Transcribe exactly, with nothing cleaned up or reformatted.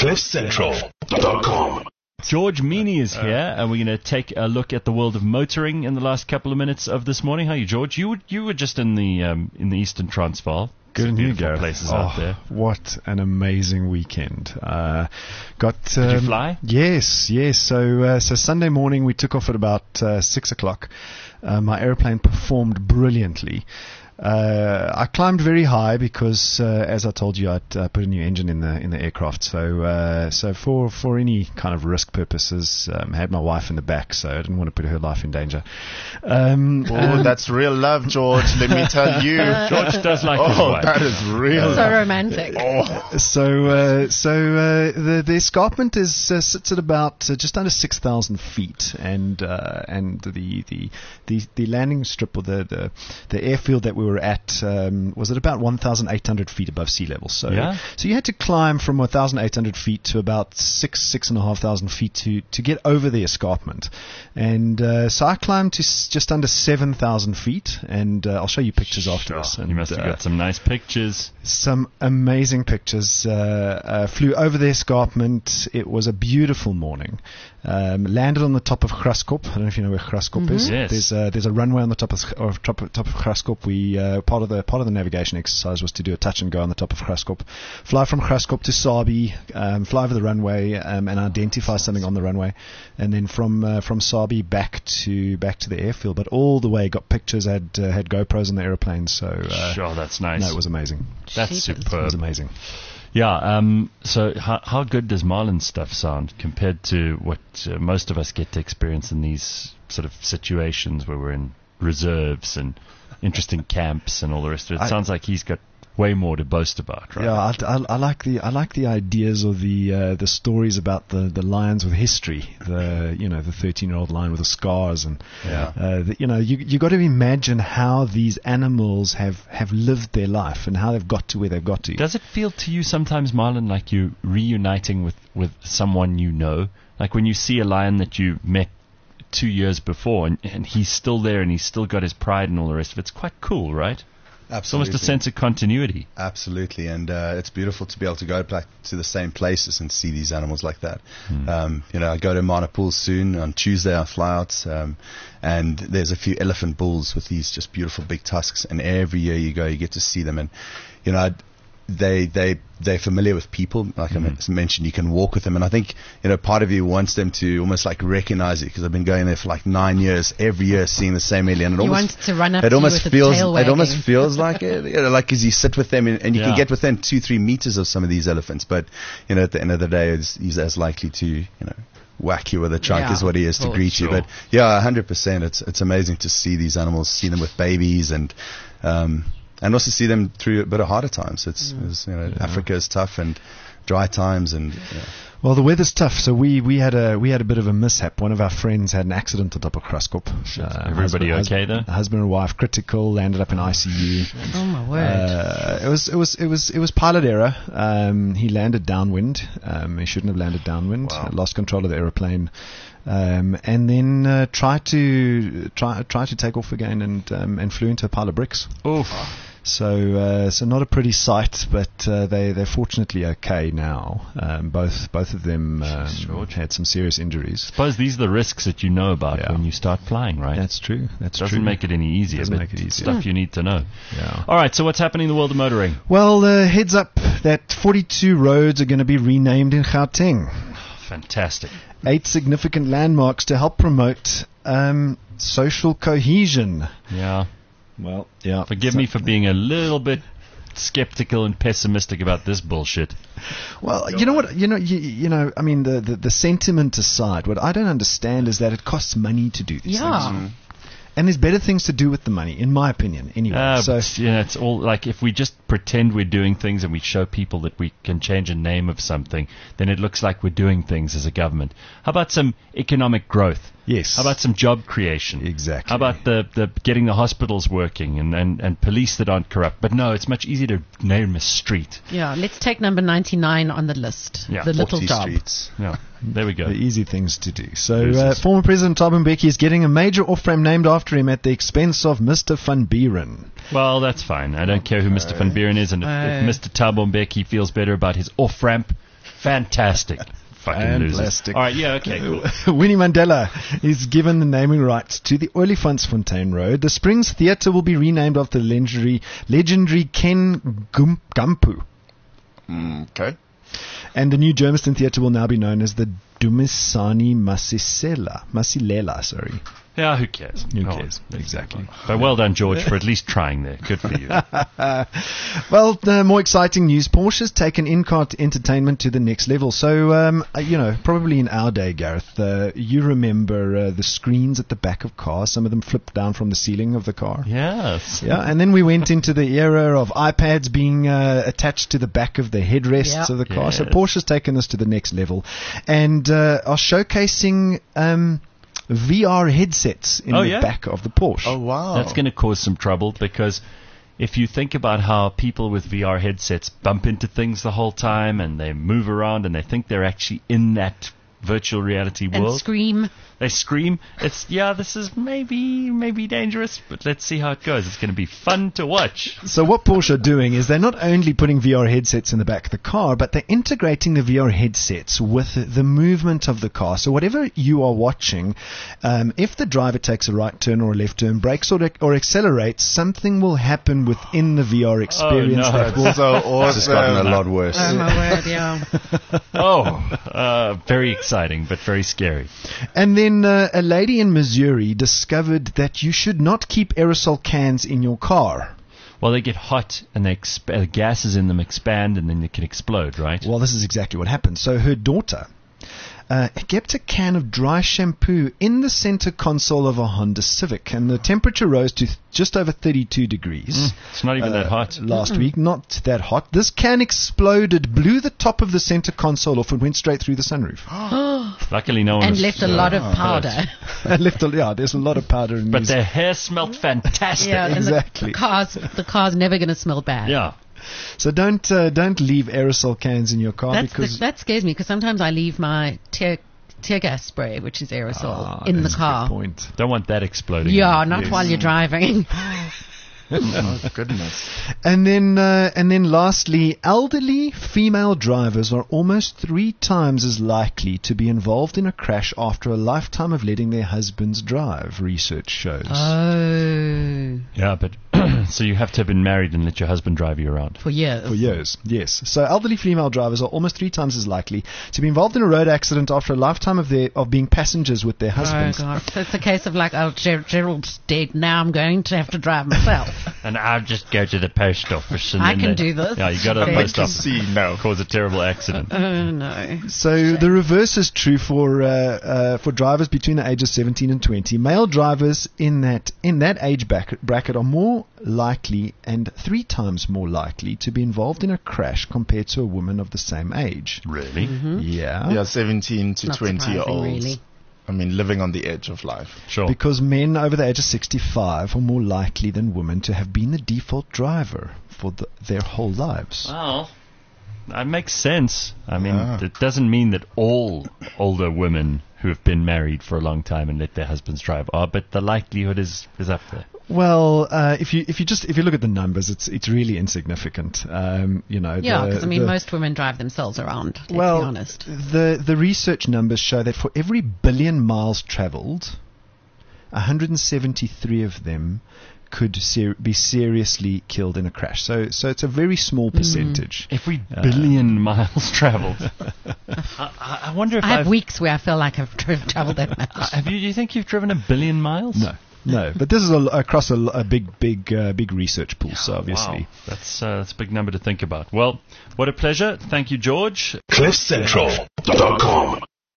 cliff central dot com. George Meany is here, and we're going to take a look at the world of motoring in the last couple of minutes of this morning. How are you, George? You were, you were just in the um, in the Eastern Transvaal. Good and you, Gareth. Places oh, out there. What an amazing weekend! Uh, got um, Did you fly? Yes, yes. So uh, so Sunday morning we took off at about uh, six o'clock. Uh, my airplane performed brilliantly. Uh, I climbed very high because, uh, as I told you, I'd uh, put a new engine in the in the aircraft. So, uh, so for for any kind of risk purposes, um, I had my wife in the back, so I didn't want to put her life in danger. Um, oh, that's real love, George. Let me tell you, George does like oh, his wife. that is real. So romantic. Oh. So, uh, so uh, the the escarpment is uh, sits at about uh, just under six thousand feet, and uh, and the, the the the landing strip or the the, the airfield that we were at um, was at about one thousand eight hundred feet above sea level. So, yeah. so you had to climb from one thousand eight hundred feet to about six six and a half thousand feet to to get over the escarpment. And uh, so I climbed to s- just under seven thousand feet, and uh, I'll show you pictures after Sure. this. And, You must have uh, got some nice pictures. Some amazing pictures. Uh, uh, flew over the escarpment. It was a beautiful morning. Um, landed on the top of Graskop. I don't know if you know where Graskop Mm-hmm. is. Yes. There's uh, there's a runway on the top of of top of, top of Graskop. We uh, part of the part of the navigation exercise was to do a touch and go on the top of Graskop. Fly from Graskop to Sabi. Um, fly over the runway um, and identify something on the runway, and then from uh, from Sabi back to back to the airfield. But all the way got pictures. Had uh, had GoPros on the aeroplane. So uh, Sure, that's nice. no, it was amazing. That's Jeepers. It superb. was amazing. Yeah. Um, so how, how good does Marlin's stuff sound compared to what uh, most of us get to experience in these sort of situations where we're in reserves and interesting camps and all the rest of it? It I- sounds like he's got way more to boast about, right? Yeah, I, I, I like the I like the ideas or the uh, the stories about the, the lions with history. The you know the thirteen year old lion with the scars and Yeah. uh, the, you know you you got to imagine how these animals have, have lived their life and how they've got to where they've got to. Does it feel to you sometimes, Marlon, like you reuniting with, with someone you know? Like when you see a lion that you met two years before and, and he's still there and he's still got his pride and all the rest of it. It's quite cool, right? It's Absolutely. almost a sense of continuity. Absolutely, and uh, it's beautiful to be able to go back to the same places and see these animals like that. Hmm. Um, you know, I go to Manapool soon. On Tuesday I fly out, um, and there's a few elephant bulls with these just beautiful big tusks, and every year you go, you get to see them, and you know, I'd, they they they're familiar with people. Like mm-hmm. I mentioned, you can walk with them, and I think you know part of you wants them to almost like recognize it because I've been going there for like nine years, every year seeing the same alien. And it You almost, want to run up it to you almost with feels its tail it almost wagging. feels like it, you know, like as you sit with them and, and you Yeah. can get within two three meters of some of these elephants, but you know at the end of the day, he's, he's as likely to you know whack you with a trunk Yeah, as what he is to of greet course. you. Sure. But yeah, one hundred percent. It's it's amazing to see these animals, see them with babies, and um, and also see them through a bit of harder times. It's, it's you know Yeah. Africa is tough and dry times and. You know, Well, the weather's tough, so we, we had a we had a bit of a mishap. One of our friends had an accident on top of Graskop. Uh, Everybody husband, okay husband, though? Husband and wife critical, landed up in I C U. Oh my word. Uh, it was it was it was it was pilot error. Um, he landed downwind. Um, he shouldn't have landed downwind. Wow. Lost control of the aeroplane, um, and then uh, tried to try try to take off again and um, and flew into a pile of bricks. Oof. So, uh, so not a pretty sight, but uh, they they're fortunately okay now. Um, both both of them um, George. had some serious injuries. Suppose these are the risks that you know about Yeah. when you start flying, right? That's true. That's Doesn't true. make it any easier, Doesn't but make it easier. stuff you need to know. Yeah. All right, so what's happening in the world of motoring? Well, uh, heads up that forty-two roads are going to be renamed in Gauteng. Fantastic. Eight significant landmarks to help promote um, social cohesion. Yeah. Well, yeah. Forgive So- me for being a little bit skeptical and pessimistic about this bullshit. Well, you know what? You know, you, you know. I mean, the, the the sentiment aside, what I don't understand is that it costs money to do these Yeah. things, and there's better things to do with the money, in my opinion. Anyway, Uh, so but, you know, it's all like if we just pretend we're doing things and we show people that we can change a name of something, then it looks like we're doing things as a government. How about some economic growth? yes, How about some job creation? Exactly. How about the, the getting the hospitals working and, and, and police that aren't corrupt? But no, it's much easier to name a street. Yeah, let's take number ninety-nine on the list. Yeah, the little forty job. streets. Yeah, there we go. the easy things to do? So, This uh, is- former President Thabo Mbeki is getting a major off-ramp named after him at the expense of Mister Van Buren. Well, that's fine. I don't care who Mister Van Buren is, and if, Uh, if Mister Thabo Mbeki feels better about his off-ramp, Fantastic. Fucking losers. Fantastic. All right, yeah, okay, cool. Winnie Mandela is given the naming rights to the Olifantsfontein Road. The Springs Theatre will be renamed after the legendary, legendary Ken Gum- Gumpu. Mm, okay. And the new Germiston Theatre will now be known as the Dumisani Masisela. Masilela, sorry. Yeah, who cares? Who Oh, cares? Exactly. But well done, George, for at least trying there. Good for you. Well, uh, more exciting news. Porsche's taken in-car entertainment to the next level. So, um, uh, you know, probably in our day, Gareth, uh, you remember uh, the screens at the back of cars. Some of them flipped down from the ceiling of the car. Yes. Yeah, and then we went into the era of iPads being uh, attached to the back of the headrests Yep. of the car. So Yes. Porsche's taken this to the next level and uh, are showcasing um, V R headsets in Oh, the yeah? back of the Porsche. Oh, wow. That's going to cause some trouble because if you think about how people with V R headsets bump into things the whole time and they move around and they think they're actually in that virtual reality And world, scream. they scream. It's yeah, this is maybe maybe dangerous, but let's see how it goes. It's going to be fun to watch. So what Porsche are doing is they're not only putting V R headsets in the back of the car, but they're integrating the V R headsets with the movement of the car. So whatever you are watching, um, if the driver takes a right turn or a left turn, brakes or, or accelerates, something will happen within the V R experience no. that will That's so It's just gotten a awesome. lot worse. Oh, my word, yeah. Oh, uh, very exciting, but very scary. And then uh, a lady in Missouri discovered that you should not keep aerosol cans in your car. Well, they get hot and they exp- uh, gases in them expand and then they can explode, right? Well, this is exactly what happened. So her daughter uh, kept a can of dry shampoo in the center console of a Honda Civic, and the temperature rose to th- just over thirty-two degrees. It's not even that uh, hot. Last week, not that hot. This can exploded, blew the top of the center console off, and went straight through the sunroof. Luckily, no one And was, left a uh, lot of hurt. powder. And left a, yeah, there's a lot of powder in But these. their hair smelled fantastic. Yeah, and Exactly. the, the car's the car's never going to smell bad. Yeah. So don't uh, don't leave aerosol cans in your car That's the, because that scares me because sometimes I leave my tear tear gas spray, which is aerosol, Ah, in the that's a good car. point. Don't want that exploding. Yeah, not Yes. while you're driving. Oh, goodness. And then, uh, and then, lastly, elderly female drivers are almost three times as likely to be involved in a crash after a lifetime of letting their husbands drive. Research shows. Oh, Yeah, but so you have to have been married and let your husband drive you around. for years. For years, yes. So elderly female drivers are almost three times as likely to be involved in a road accident after a lifetime of their of being passengers with their Oh husbands. God! So it's a case of like, oh, Ger- Gerald's dead. Now I'm going to have to drive myself. And I'll just go to the post office. And I then can they- do this. Yeah, you go to the They post can office. See, no. Cause a terrible accident. Oh no! So the reverse is true for uh, uh, for drivers between the ages seventeen and twenty. Male drivers in that in that age bracket, bracket are more likely and three times more likely to be involved in a crash compared to a woman of the same age. Really? Yeah. Yeah, seventeen to Not twenty year surprising, olds. really. I mean, living on the edge of life. Sure. Because men over the age of sixty-five are more likely than women to have been the default driver for the, their whole lives. Well, that makes sense. I mean, Yeah. it doesn't mean that all older women who have been married for a long time and let their husbands drive are, but the likelihood is, is up there. Well, uh, if you if you just if you look at the numbers, it's it's really insignificant. Um, you know. Yeah, the- because I mean, the- most women drive themselves around. Let's well, be honest. the the research numbers show that for every billion miles traveled, one hundred seventy-three of them could ser- be seriously killed in a crash. So so it's a very small percentage. Every billion miles traveled. I, I- I wonder if I have I've, weeks where I feel like I've tra- traveled that much. have you, do you think you've driven a billion miles? No, no. But this is a, across a, a big big uh, big research pool. So obviously. Wow. That's, uh, that's a big number to think about. Well, what a pleasure. Thank you, George. cliff central dot com